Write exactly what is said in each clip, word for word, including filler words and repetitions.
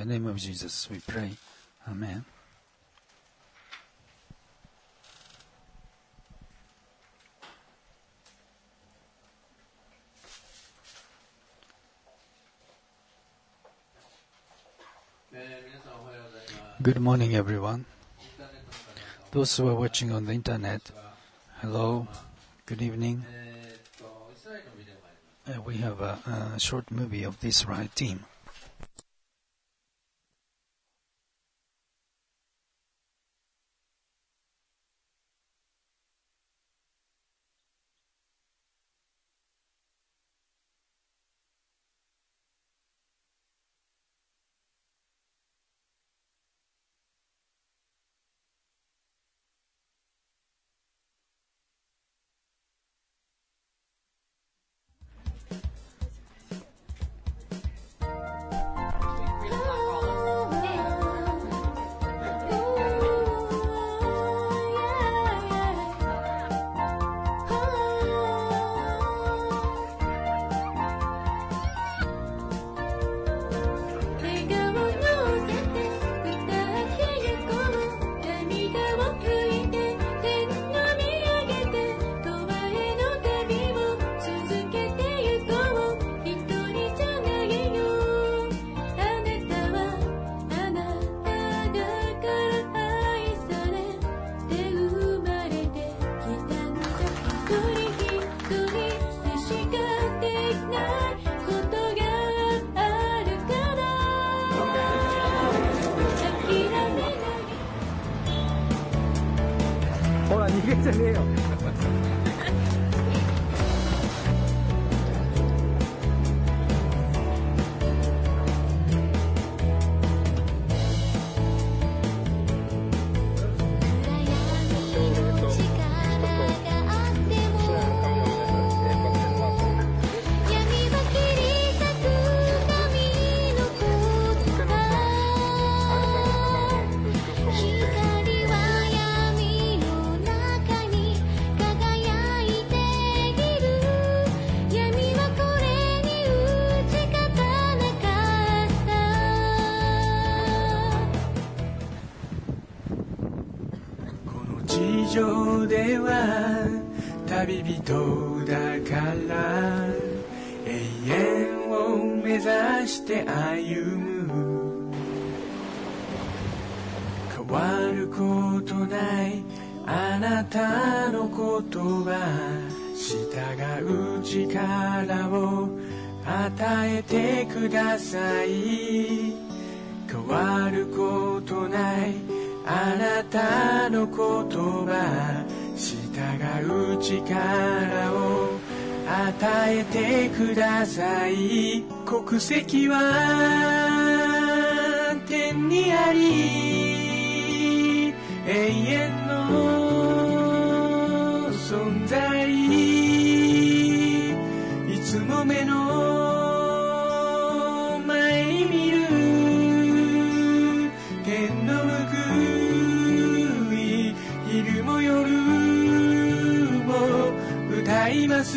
the name of Jesus we pray. Amen. Good morning, everyone. Those who are watching on the internet, hello, good evening. Uh, we have a, a short movie of this Israel team. 旅人だから永遠を目指して歩む変わることないあなたの言葉従う力を与えてください変わることないあなたの言葉従う力を与えてください国籍は天にあり永遠の存在いつも目の前に見る天の報い昼も夜歌います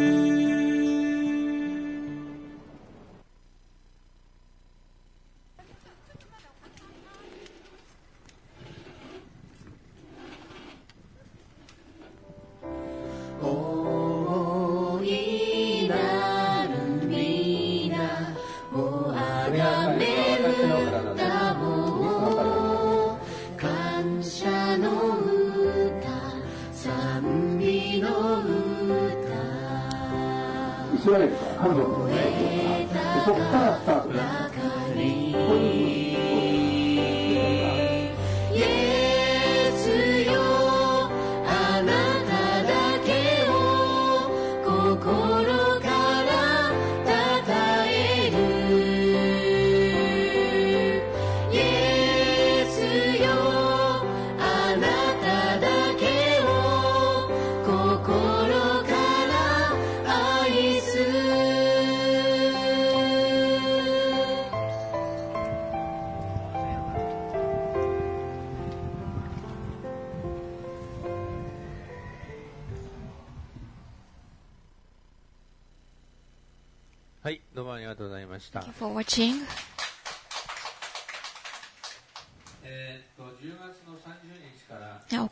大いなる皆をあがめる歌を感謝の歌賛美の歌イスラエルから彼女のね、そこからスタートです。こういうイエスよあなただけを心からたたえるイエスよあなただけを心から愛すはい、どうもありがとうございました。 Thank you for watching.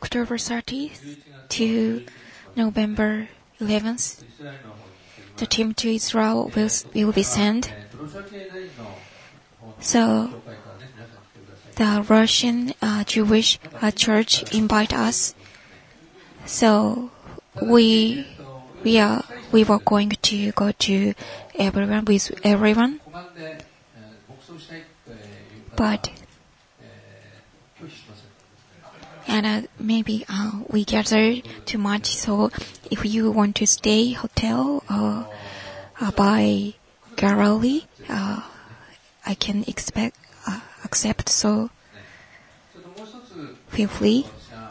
October thirtieth to November eleventh, the team to Israel will, will be sent. So the Russian uh, Jewish uh, church invite us. So we we are we were going to go to everyone with everyone, but and uh, maybe uh, we gathered too much. So if you want to stay hotel or uh, by Galilee, uh, I can expect uh, accept. So feel free.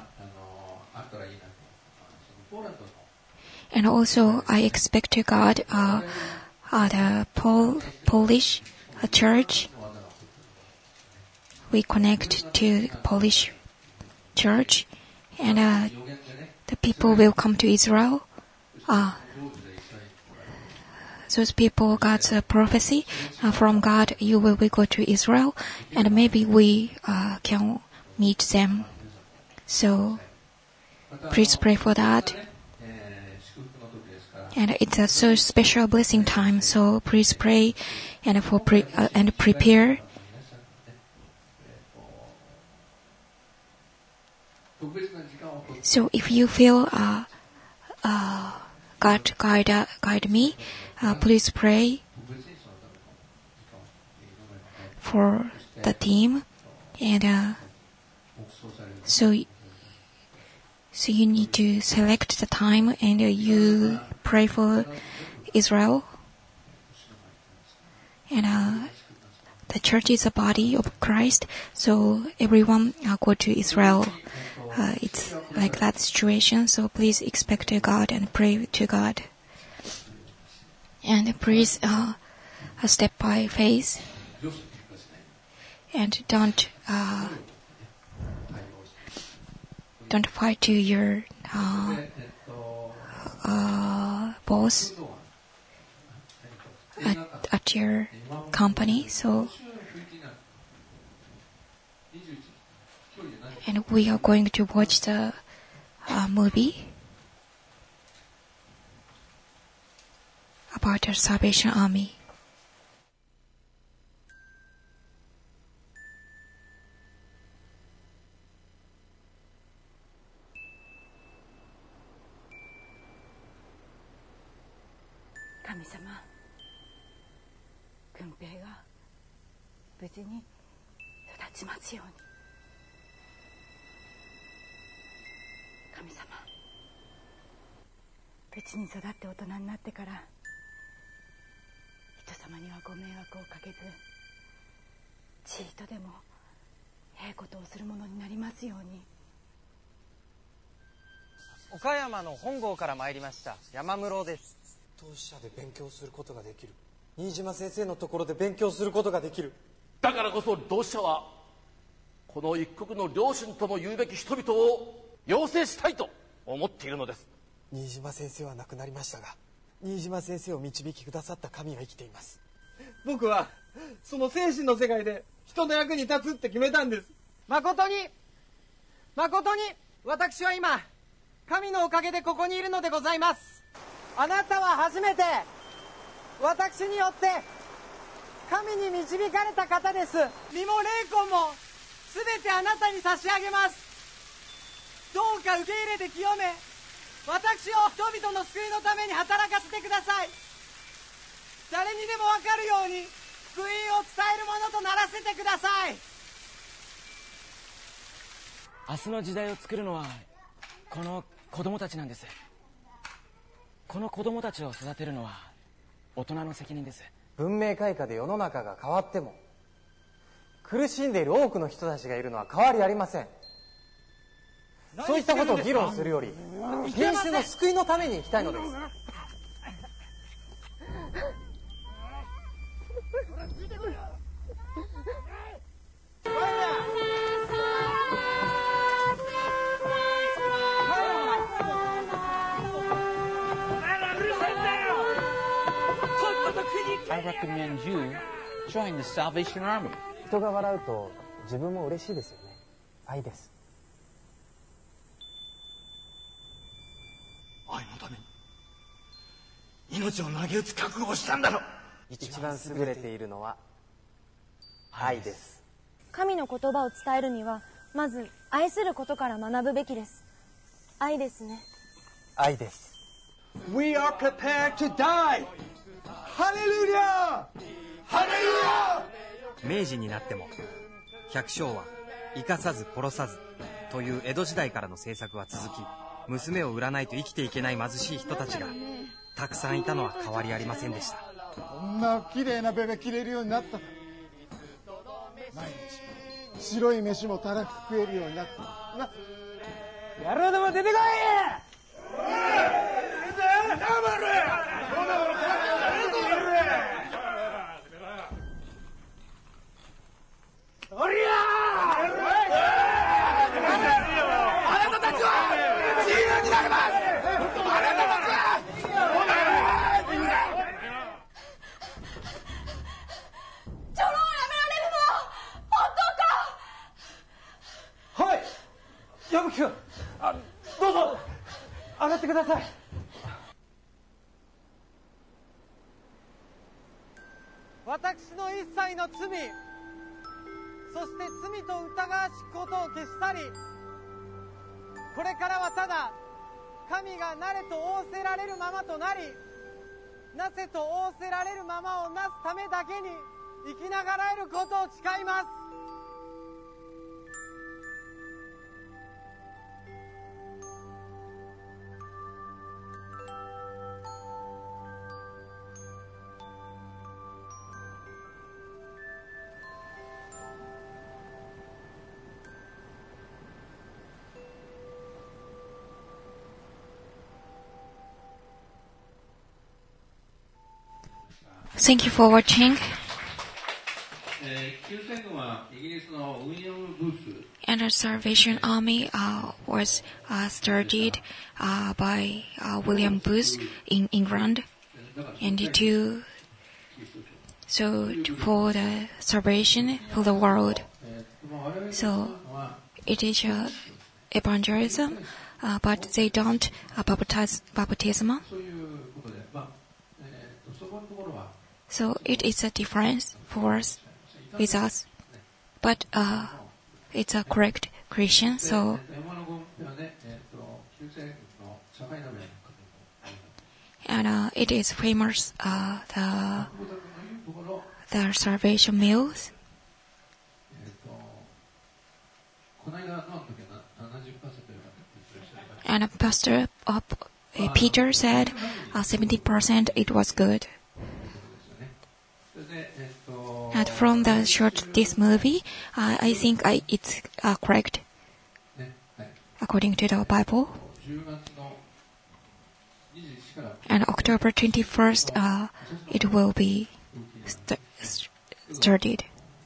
And also, I expect to God uh, uh, the Pol- Polish uh, church. We connect to Polish church, and uh, the people will come to Israel. Uh, those people got a prophecy uh, from God. You will, will go to Israel, and maybe we uh, can meet them. So please pray for that. And it's a so special blessing time. So please pray and for pre- uh, and prepare. So if you feel uh, uh, God guide uh, guide me, uh, please pray for the team, and uh, so so you need to select the time, and uh, you pray for Israel, and uh, the church is a body of Christ, so everyone uh, go to Israel. Uh, it's like that situation, so please expect to God and pray to God. And please uh, step by faith, and don't uh, don't fight to your uh, uh, boss at, at your company. So, and we are going to watch the uh, movie about the Salvation Army. 神様、軍兵が無事に育ちますように。神様、無事に育って大人になってから人様にはご迷惑をかけず、ちいとでもええことをするものになりますように。 岡山の本郷から参りました山室です。 当事者で勉強することができる。新島先生のところで勉強することができる。 だからこそ同志社はこの一国の両親とも言うべき人々を養成したいと思っているのです。 新島先生は亡くなりましたが、新島先生を導きくださった神は生きています。 僕はその精神の世界で人の役に立つって決めたんです。誠に誠に私は今神のおかげでここにいるのでございます。あなたは初めて私によって神に導かれた方です。身も霊魂もすべてあなたに差し上げます。どうか受け入れて清め、私を人々の救いのために働かせてください。誰にでも分かるように福音を伝えるものとならせてください。 明日の時代を作るのはこの子供たちなんです。この子供たちを育てるのは大人の責任です。 文明開化で世の中が変わっても苦しんでいる多くの人たちがいるのは変わりありません。そういったことを議論するより人種の救いのために生きたいのです。 I recommend you join the Salvation Army. 人が笑うと自分も嬉しいですよね。愛です。 命を投げ打つ覚悟をしたんだろ。 一番優れているのは愛です。 神の言葉を伝えるにはまず愛することから学ぶべきです。愛ですね。 愛です。 We are prepared to die! ハレルヤハレルヤ。 明治になっても百姓は生かさず殺さずという江戸時代からの政策は続き、娘を売らないと生きていけない貧しい人たちがたくさんいたのは変わりありませんでした。 こんな綺麗なベベ着れるようになった。毎日白い飯もたらふく食えるようになったな。 野郎ども出てこい。おりゃあなたたちは自由になります。あなたたちはチョロをやめられるのは本当か。 はい、矢吹君、あ、どうぞ上がってください。私の一切の罪、そして罪と疑わしきことを消し去り、これからはただ神がなれと仰せられるままとなり、なせと仰せられるままをなすためだけに生きながらえることを誓います。 Thank you for watching. And the Salvation Army uh, was uh, started uh, by uh, William Booth in England, and to so for the salvation for the world. So it is uh, evangelism, uh, but they don't uh, baptize baptism. So it is a difference for us, with us, but uh, it's a correct Christian. So and uh, it is famous uh, the the salvation meals. And uh, Pastor uh, Peter said uh, seventy percent it was good. And from the short this movie, uh, I think I, it's uh, correct according to the Bible. And October twenty-first, uh, it will be st- started.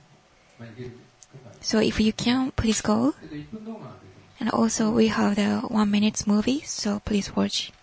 So if you can, please go. And also we have the one minute movie, so please watch.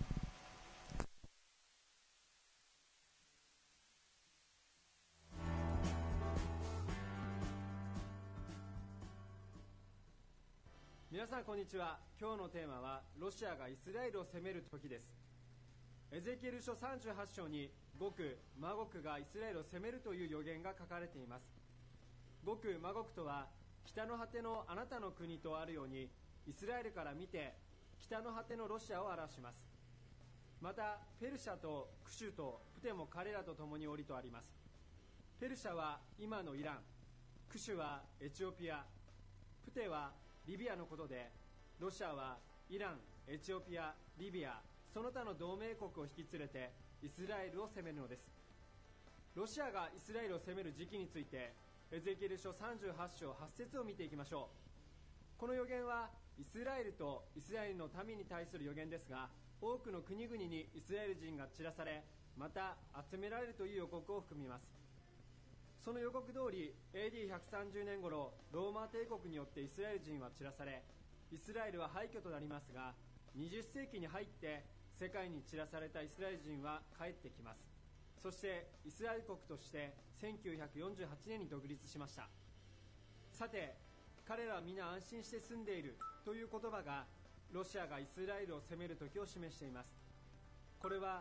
皆さんこんにちは。今日のテーマはロシアがイスラエルを攻める時です。エゼキエル書さんじゅうはち章にゴク、マゴクがイスラエルを攻めるという予言が書かれています。ゴク、マゴクとは北の果てのあなたの国とあるように、イスラエルから見て北の果てのロシアを表します。またペルシャとクシュとプテも彼らと共におりとあります。ペルシャは今のイラン、クシュはエチオピア、プテはリビアのことで、ロシアはイラン、エチオピア、リビア、その他の同盟国を引き連れてイスラエルを攻めるのです。ロシアがイスラエルを攻める時期について、エゼキエル書さんじゅうはち章はち節を見ていきましょう。この予言はイスラエルとイスラエルの民に対する予言ですが、多くの国々にイスラエル人が散らされ、また集められるという予告を含みます。その予告通り エーディーひゃくさんじゅう 年頃、ローマ帝国によってイスラエル人は散らされ、イスラエルは廃墟となりますが、にじゅっ世紀に入って世界に散らされたイスラエル人は帰ってきます。そしてイスラエル国としてせんきゅうひゃくよんじゅうはちねんに独立しました。さて、彼らは皆安心して住んでいるという言葉がロシアがイスラエルを攻める時を示しています。これは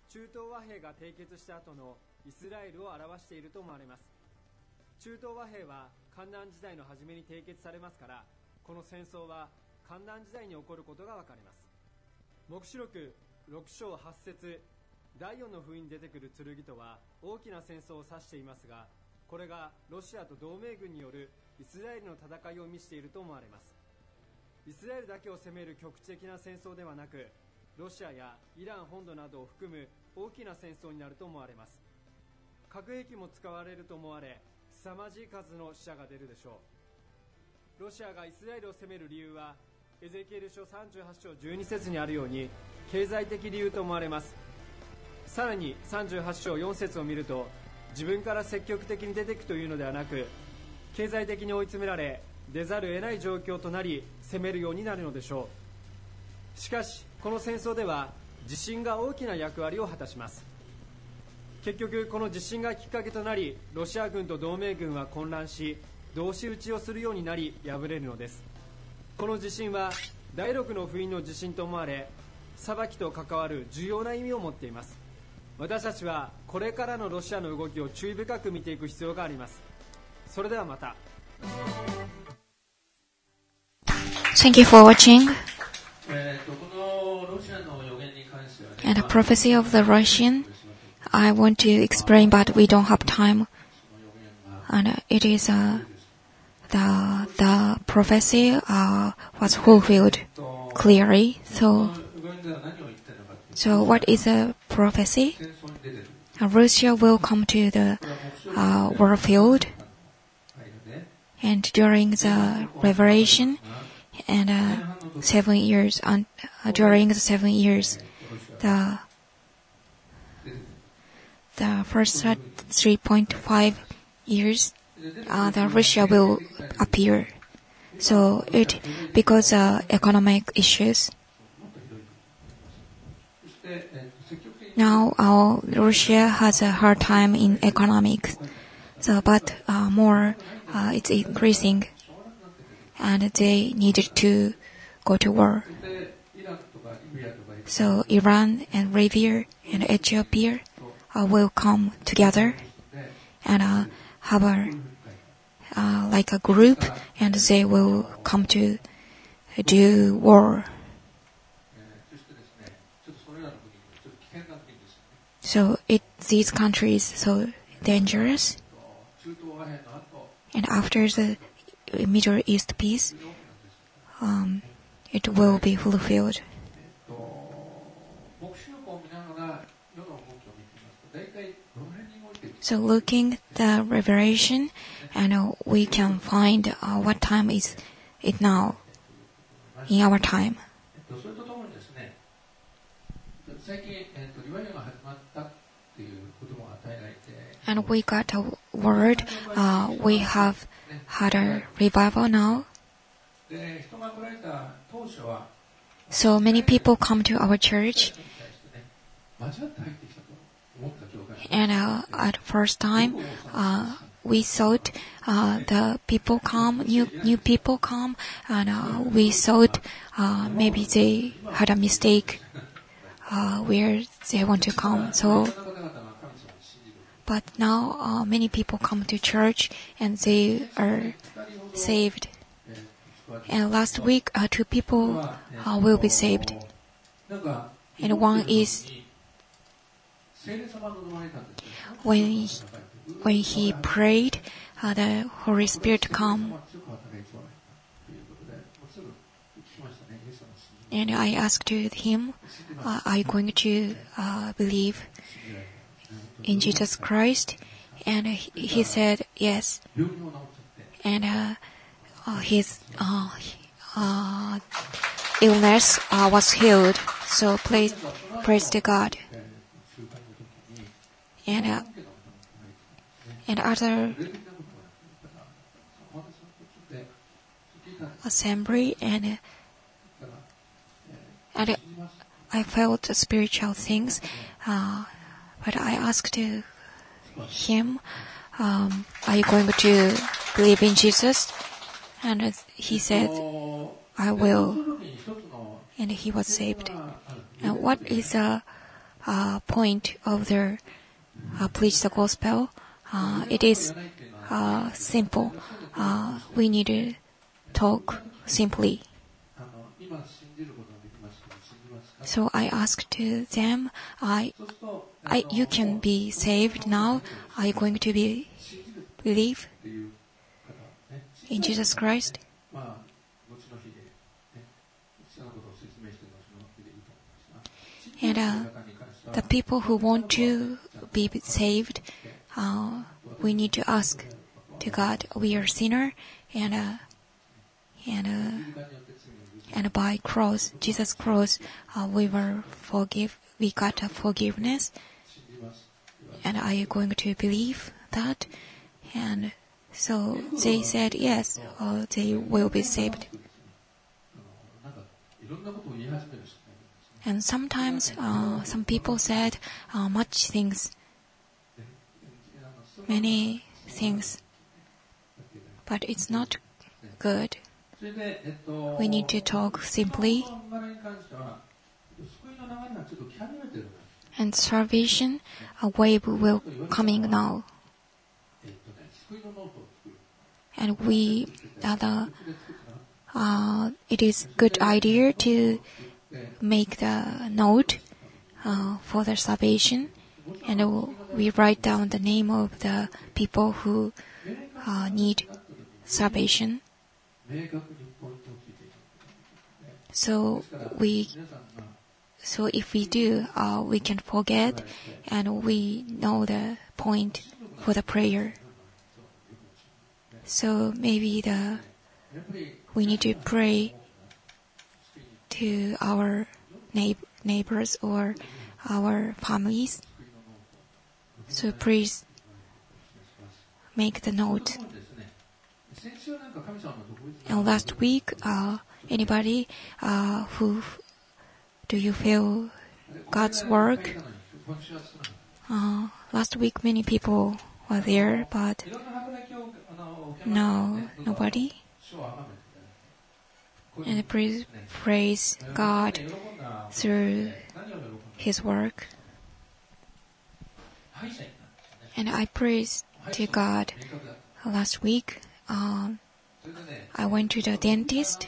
中東和平が締結した後のイスラエルを表していると思われます。中東和平は干難時代の初めに締結されますから、この戦争は干難時代に起こることがわかります。黙示録ろく章はち節、だいよんの封印に出てくる剣とは大きな戦争を指していますが、これがロシアと同盟軍によるイスラエルの戦いを意味していると思われます。イスラエルだけを攻める局地的な戦争ではなく、ロシアやイラン本土などを含む大きな戦争になると思われます。核兵器も使われると思われ、凄まじい数の死者が出るでしょう。ロシアがイスラエルを攻める理由は、エゼキエル書さんじゅうはち章じゅうに節にあるように経済的理由と思われます。さらにさんじゅうはち章よん節を見ると、自分から積極的に出ていくというのではなく、経済的に追い詰められ出ざるを得ない状況となり攻めるようになるのでしょう。しかしこの戦争では地震が大きな役割を果たします。結局この地震がきっかけとなり、ロシア軍と同盟軍は混乱し、同士討ちをするようになり敗れるのです。この地震はだいろくの封印の地震と思われ、裁きと関わる重要な意味を持っています。私たちはこれからのロシアの動きを注意深く見ていく必要があります。それではまた。 Thank you for watching. And the prophecy of the Russian, I want to explain, but we don't have time. And it is uh, the the prophecy uh, was fulfilled clearly. So, so what is a prophecy? Uh, Russia will come to the uh, war field, and during the revelation, and uh, seven years, on, uh, during the seven years, the the first three point five years, uh, the Russia will appear. So it because uh, economic issues. Now uh, Russia has a hard time in economics, so but uh, more uh, it's increasing, and they needed to go to war. So Iran and Libya and Ethiopia uh, will come together and uh, have a uh, like a group, and they will come to do war. So it these countries so dangerous. And after the Middle East peace, um, it will be fulfilled. So looking the revelation, and uh, we can find uh, what time is it now in our time. And we got a word. Uh, we have had a revival now. So many people come to our church. And uh, at first time, uh, we thought uh, the people come, new new people come, and uh, we thought uh, maybe they had a mistake uh, where they want to come. So, but now uh, many people come to church and they are saved. And last week, uh, two people uh, will be saved, and one is when he, when he prayed, uh, the Holy Spirit come. And I asked him, uh, are you going to uh, believe in Jesus Christ? And he, he said yes. And uh, uh, his uh, uh, illness uh, was healed. So praise, praise to God. And uh, and other assembly, and uh, and uh, I felt spiritual things, uh, but I asked him, um, "Are you going to believe in Jesus?" And uh, he said, "I will," and he was saved. And what is a uh, point of the uh, preach the gospel. Uh, it is uh, simple. Uh, we need to talk simply. So I asked them, I, I, you can be saved now. Are you going to be believe in Jesus Christ? And uh, the people who want to be saved, uh, we need to ask to God. We are sinner, and uh, and uh, and by cross, Jesus' cross, uh, we were forgive. We got a forgiveness. And are you going to believe that? And so they said yes, or they will be saved. And sometimes uh, some people said uh, much things, many things, but it's not good. We need to talk simply. And salvation, a wave will coming now. And we, uh, the, uh, it is good idea to make the note uh, for the salvation, and uh, we write down the name of the people who uh, need salvation. So we, so if we do, uh, we can forget, and we know the point for the prayer. So maybe the we need to pray to our neighbor, neighbors or our families. So please make the note. And last week, uh, anybody uh, who do you feel God's work? Uh, last week, many people were there, but no, nobody. And praise, praise God through His work. And I praised to God last week. Um, I went to the dentist.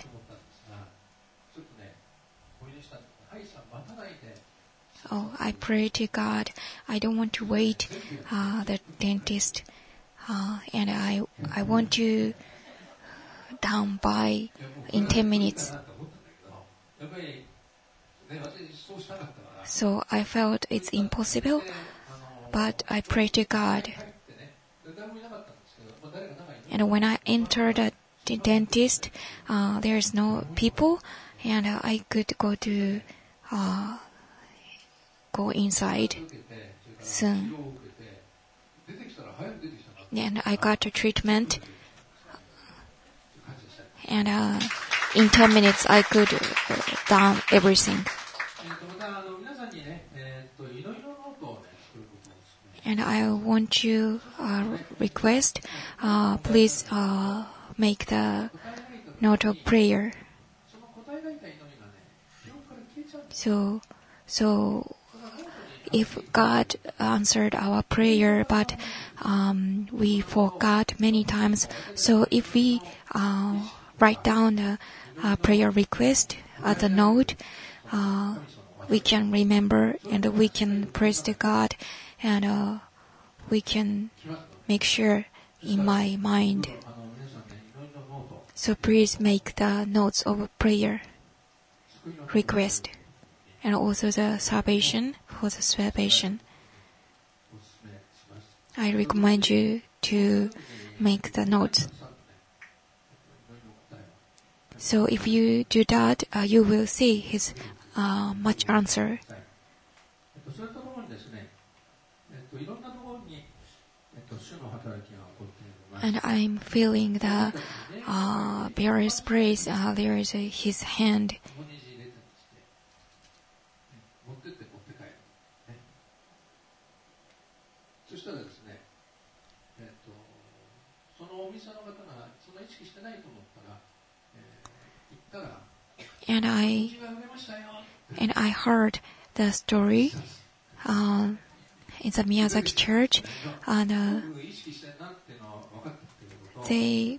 Oh, I pray to God. I don't want to wait uh, the dentist, uh, and I I want to done by in ten minutes. So I felt it's impossible, but I pray to God. And when I entered the dentist, uh, there's no people, and uh, I could go to uh, go inside soon. And I got a treatment, and uh, in ten minutes I could uh, done everything. And I want to uh, request, uh, please uh, make the note of prayer. So, so if God answered our prayer, but um, we forgot many times, so if we uh, write down the uh, prayer request at the note, uh, we can remember and we can praise to God, and uh, we can make sure in my mind. So please make the notes of prayer request, and also the salvation for the salvation. I recommend you to make the notes. So if you do that, uh, you will see His uh, much answer. And I'm feeling the uh, various praise. Uh, there is a, His hand. And I and I heard the story uh, in the Miyazaki church, and uh, they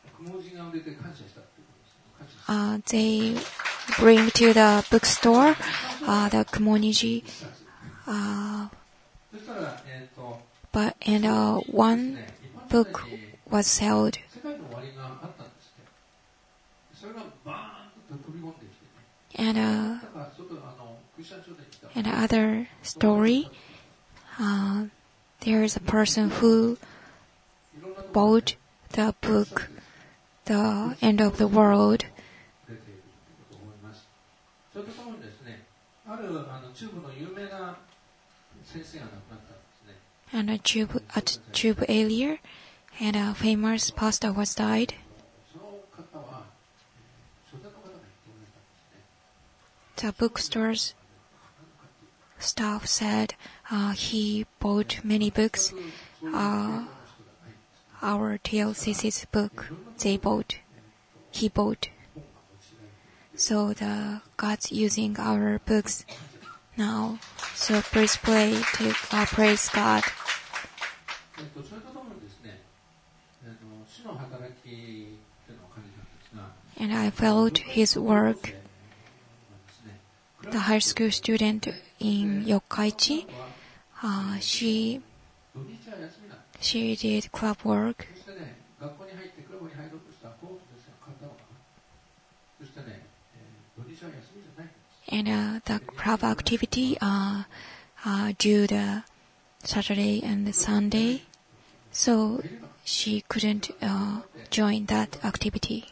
uh, they bring to the bookstore uh, the Kumoniji, uh, but and uh, one book was sold. And uh, another story, uh, there is a person who bought the book, The End of the World. And a tube, a tube area, and a famous pastor was died. The bookstore's staff said uh, he bought many books. Uh, our T L C C's book, they bought, he bought. So the God's using our books now. So please pray to uh, praise God. And I followed his work. The high school student in Yokkaichi, uh, she she did club work. And uh, the club activity uh, uh, due the Saturday and Sunday, so she couldn't uh, join that activity.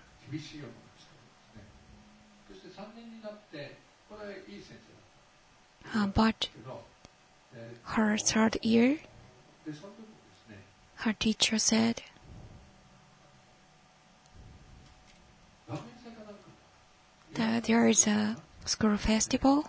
Uh, but her third year, her teacher said, that there is a school festival.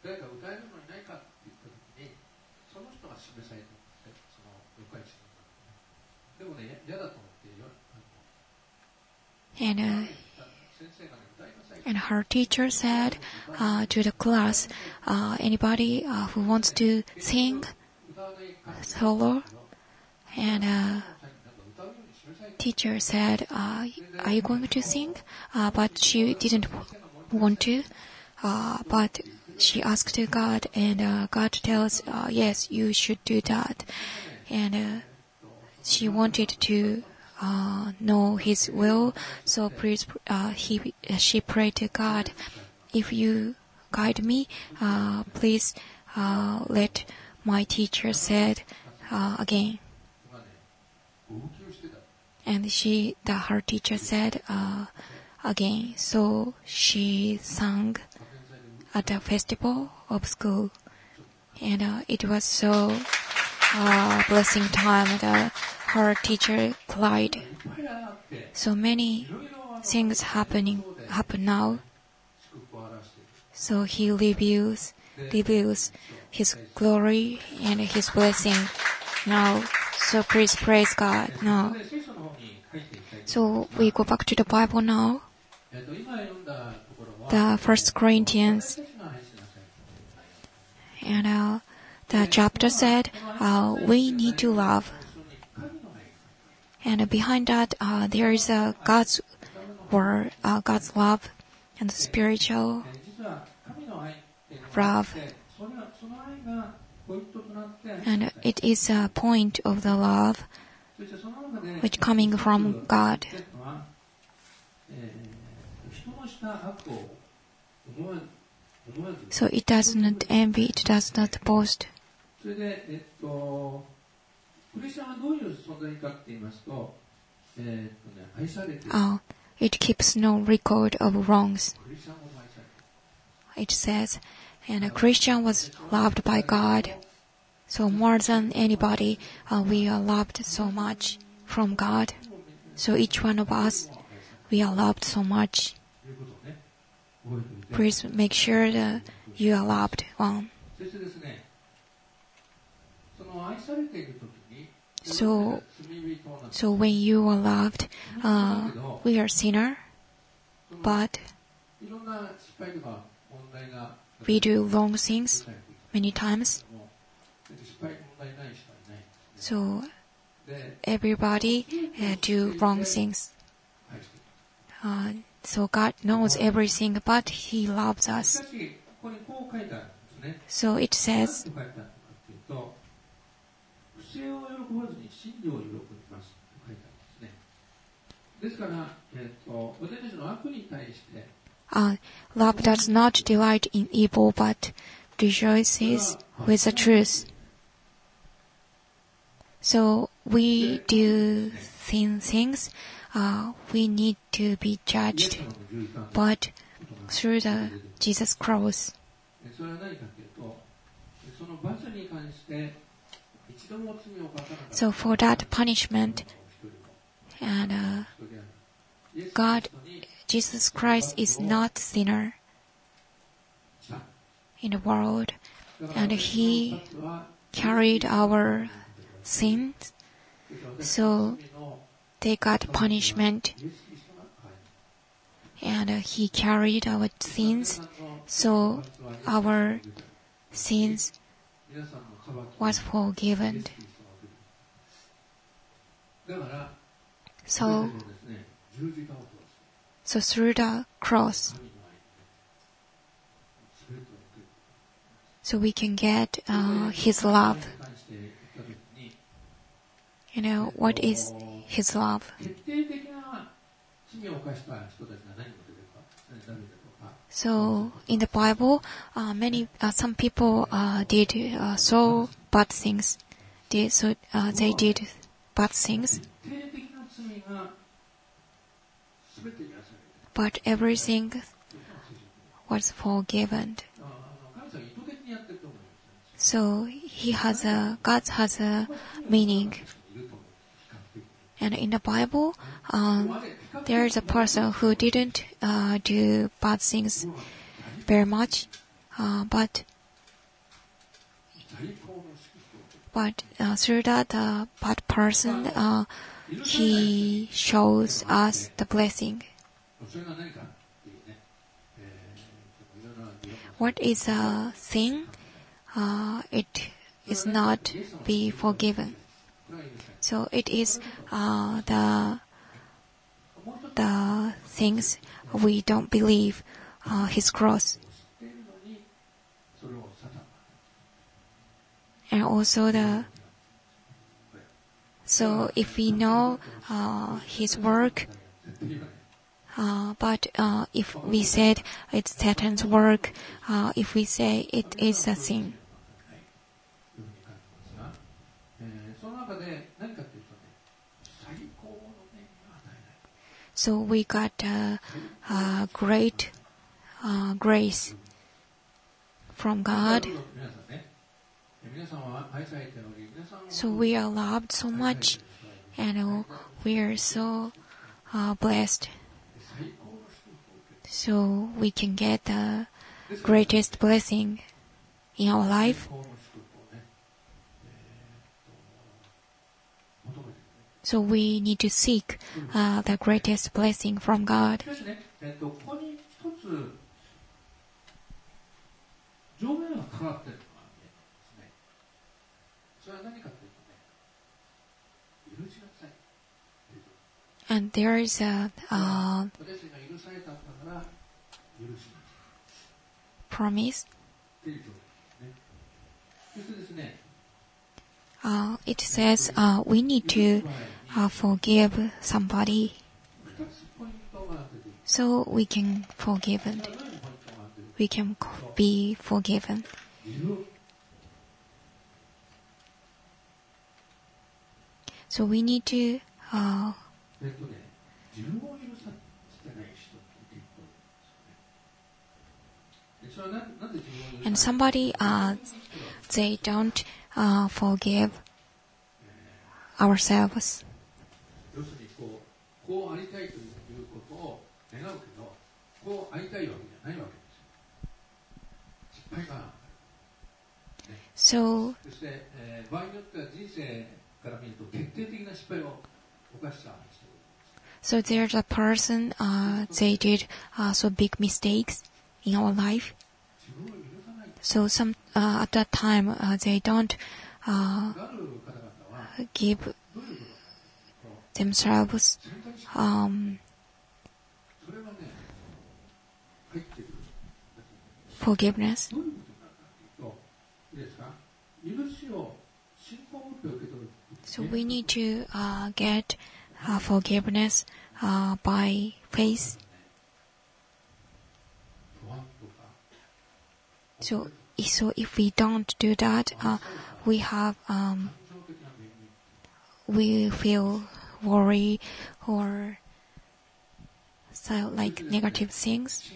And uh, And her teacher said uh, to the class, uh, anybody uh, who wants to sing solo? And uh, teacher said, uh, are you going to sing? Uh, but she didn't want to. Uh, but she asked God, and uh, God tells, uh, yes, you should do that. And uh, she wanted to Uh, know His will, so please, uh, he, she prayed to God, if you guide me, uh, please uh, let my teacher said uh, again. And she, the, her teacher said uh, again. So she sang at the festival of school, and uh, it was so uh, blessing time that her teacher cried. So many things happening happen now. So he reveals reveals His glory and His blessing now. So please praise God now. So we go back to the Bible now. The First Corinthians, and uh, the chapter said uh, we need to love. And behind that, uh, there is a God's word, uh, God's love, and spiritual love. And it is a point of the love which coming from God. So it does not envy, it does not boast. Uh, it keeps no record of wrongs. It says, and a Christian was loved by God. So more than anybody, uh, we are loved so much from God. So each one of us, we are loved so much. Please make sure that you are loved one. So, so when you are loved, uh, we are sinner, but we do wrong things many times. So everybody uh, do wrong things. Uh, so God knows everything, but He loves us. So it says, uh, love does not delight in evil, but rejoices with the truth. So we do sin things, uh, we need to be judged, but through the Jesus cross. So for that punishment, and uh, God, Jesus Christ is not sinner in the world, and He carried our sins, so they got punishment, and uh, He carried our sins, so our sins was forgiven. So, so through the cross, so we can get uh, His love. You know, what is His love? So in the Bible, uh, many uh, some people uh, did uh, so bad things. They, so uh, they did bad things, but everything was forgiven. So He has a God has a meaning. And in the Bible, um, there is a person who didn't uh, do bad things very much, uh, but but uh, through that uh, bad person, uh, he shows us the blessing. What is a sin? Uh, it is not be forgiven. So it is uh, the the things we don't believe uh, His cross, and also the so if we know uh, His work, uh, but uh, if we said it's Satan's work, uh, if we say it is a sin. So we got uh, uh, great uh, grace from God. So we are loved so much, and uh, we are so uh, blessed. So we can get the greatest blessing in our life. So we need to seek uh, the greatest blessing from God. And there is a uh, promise. Uh, it says uh, we need to uh, forgive somebody, so we can forgiven. We can be forgiven. So we need to. Uh, and somebody, uh, they don't uh, forgive ourselves. So, so there's a person, uh, they did uh, so big mistakes in our life. So some uh, at that time uh, they don't uh, give themselves um, forgiveness. So we need to uh, get uh, forgiveness uh, by faith. So, so if we don't do that, uh, we have um, we feel worry or so like negative things.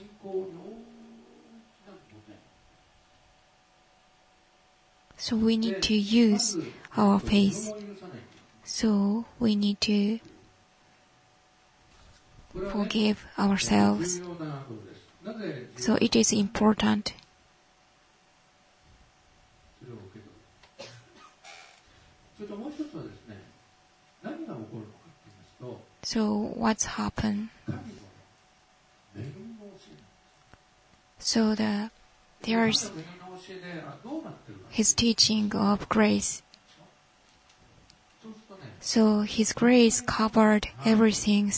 So we need to use our faith. So we need to forgive ourselves. So it is important. So what's happened? So the there's his teaching of grace. So his grace covered everything.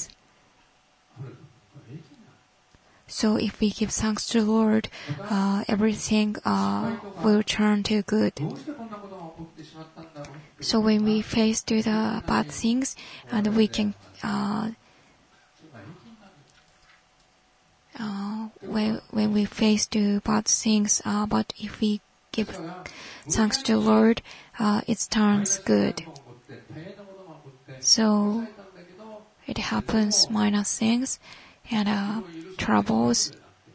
So if we give thanks to the Lord, uh, everything uh, will turn to good. So when we face to the bad things, and we can, uh, uh, when when we face to bad things, uh, but if we give thanks to the Lord, uh, it turns good. So it happens minor things and uh, troubles.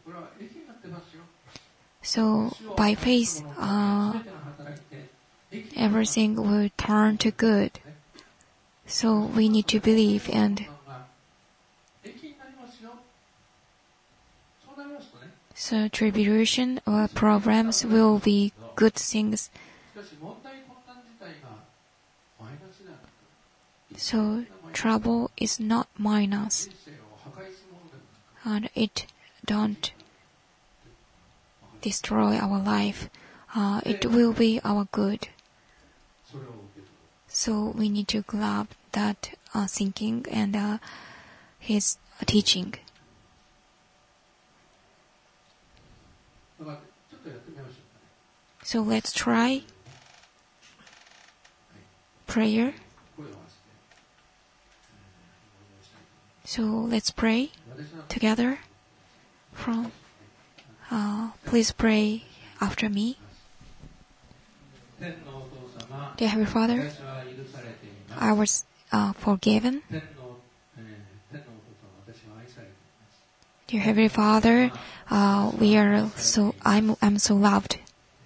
So by faith, uh, everything will turn to good. So we need to believe, and so tribulation or problems will be good things. So trouble is not minus, and it don't destroy our life. Uh, it will be our good. So we need to grab that uh, thinking and uh, his teaching. So let's try prayer. So let's pray together. From uh, please pray after me. Dear Heavenly Father, I was uh, forgiven. Dear Heavenly Father, uh, we are so I'm I'm so loved.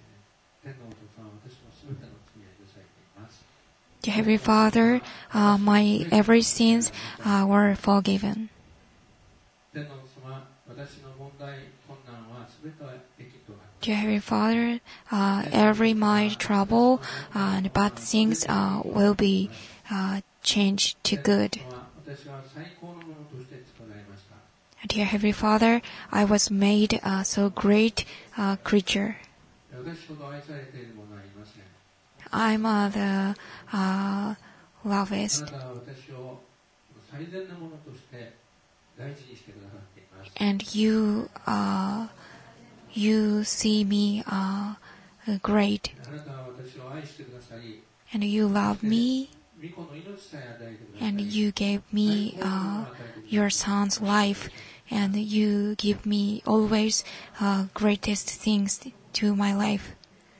Dear Heavenly Father, uh, my every sins uh, were forgiven. Dear Heavenly Father, uh, every my trouble uh, and bad things uh, will be uh, changed to good. Dear Heavenly Father, I was made a so great uh, creature. I'm uh, the uh, lovest, and you uh, you see me uh, great, and you love me, and you gave me uh, your son's life, and you give me always uh, greatest things to my life.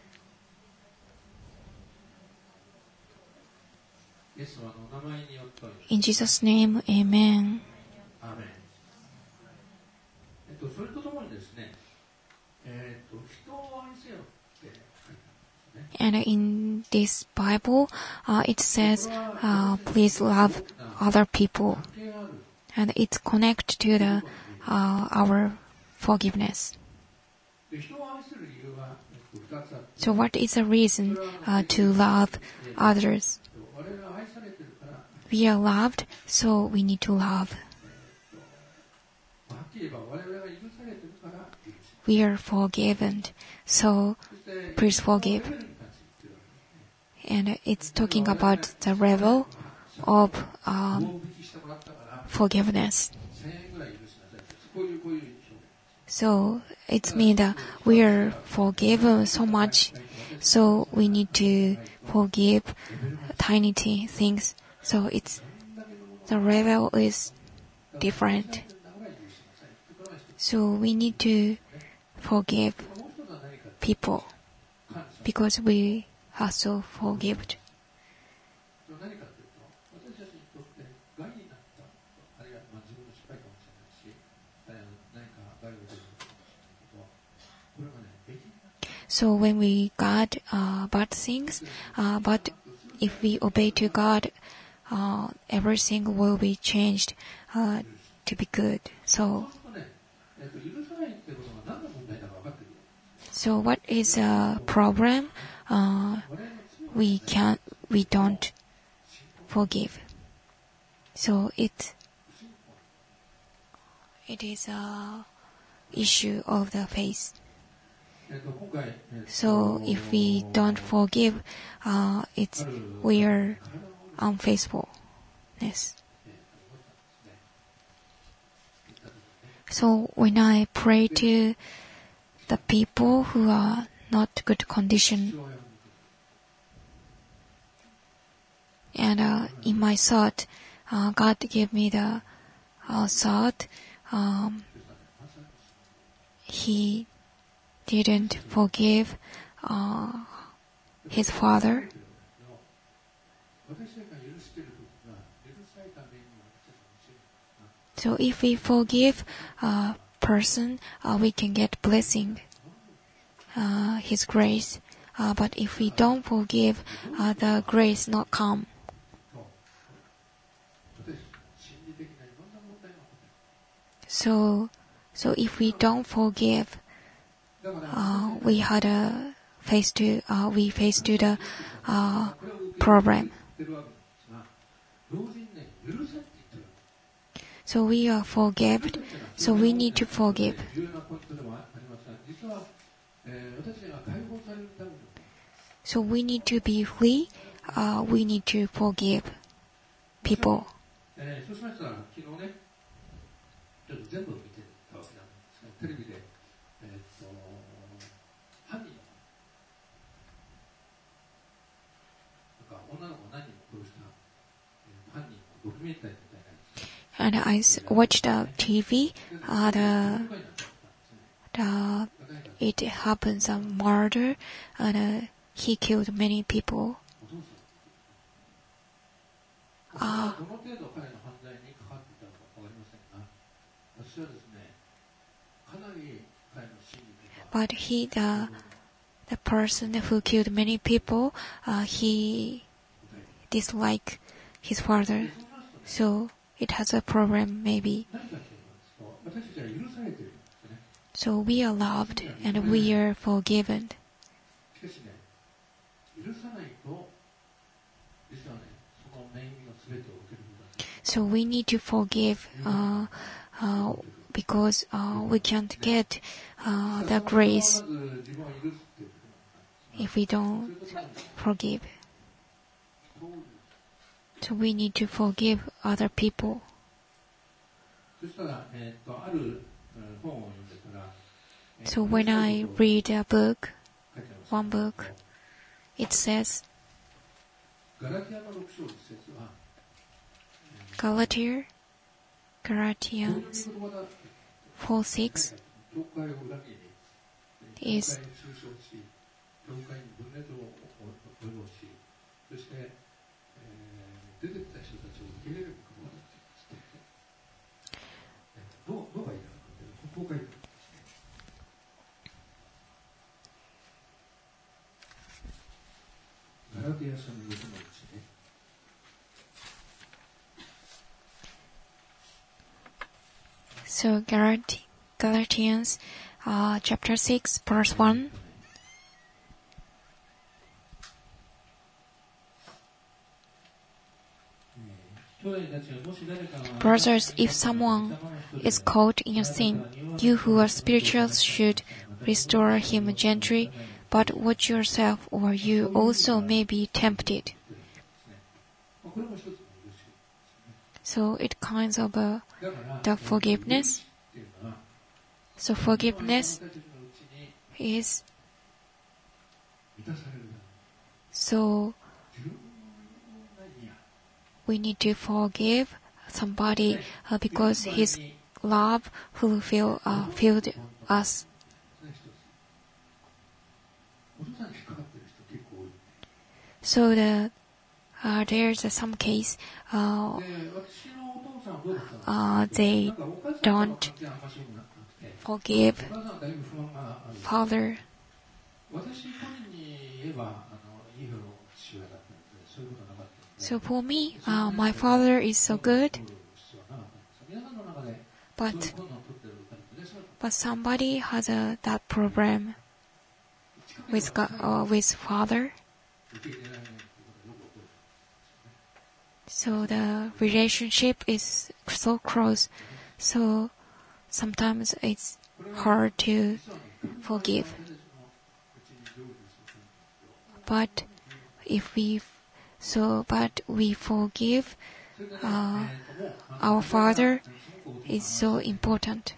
In Jesus' name, Amen. And in this Bible, uh, it says, uh, please love other people. And it's connected to the uh, our forgiveness. So what is the reason uh, to love others? We are loved, so we need to love. We are forgiven, so please forgive. and it's talking about the level of um, forgiveness. So it means that we are forgiven so much, so we need to forgive tiny t- things. So it's the level is different. So we need to forgive people because we are so forgiven. So when we got uh, bad things, uh, but if we obey to God, uh, everything will be changed uh, to be good. So, so what is a problem? Uh, we can't, we don't forgive. So it, it is a issue of the faith. So if we don't forgive, uh, it's we are unfaithfulness. So when I pray to the people who are not good condition, and uh, in my thought, uh, God gave me the uh, thought. Um, he didn't forgive uh, his father. So if we forgive a person, uh, we can get blessing, uh, his grace. Uh, but if we don't forgive, uh, the grace not come. So, so if we don't forgive, Uh, we had a face to uh, we face to the uh, problem. So we are forgiven. So we need to forgive. So we need to be free. Uh, we need to forgive people. And I watched the T V. Uh, the, the it happens a murder, and uh, he killed many people. Uh, but he the the person who killed many people, uh, he disliked his father, so it has a problem maybe. So we are loved and we are forgiven. So we need to forgive uh, uh, because uh, we can't get uh, the grace if we don't forgive. So we need to forgive other people. So when I read a book, one book, it says, Galatia, Galatians four six is So Galat- Galatians uh, chapter six verse one. Brothers, if someone is caught in a sin, you who are spiritual should restore him gently, but watch yourself, or you also may be tempted. So it kinds of uh, the forgiveness. So forgiveness is so we need to forgive somebody uh, because His love fulfill uh, filled us. So the uh, there's uh, some case uh, uh, they don't forgive father. So for me, uh, my father is so good, but but somebody has a, that problem with God, uh, with father. So the relationship is so close. So sometimes it's hard to forgive. But if we so but we forgive uh, our father is so important.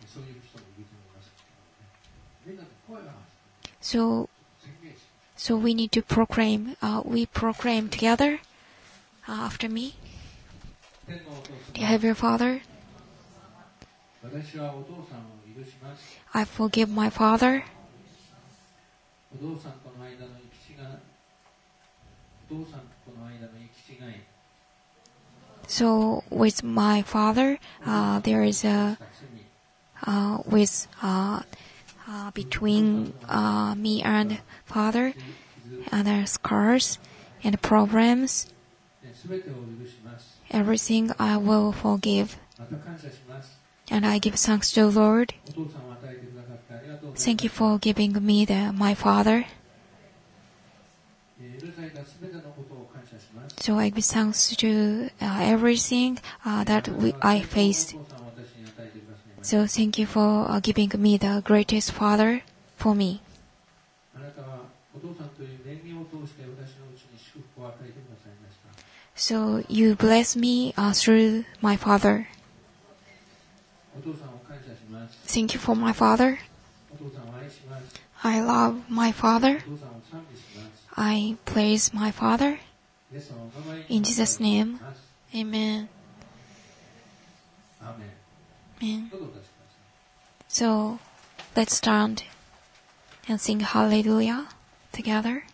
So so we need to proclaim. Uh, we proclaim together uh, after me. Dear Heavenly Father, I forgive my father. So with my father, uh, there is a uh, with uh, uh, between uh, me and father, and there are scars and problems. Everything I will forgive, and I give thanks to the Lord. Thank you for giving me the, my father. So I give thanks to uh, everything uh, that we, I faced. So thank you for uh, giving me the greatest father for me. So you bless me uh, through my father. Thank you for my father. I love my father. I praise my father. In Jesus' name, amen. Amen. So let's stand and sing Hallelujah together.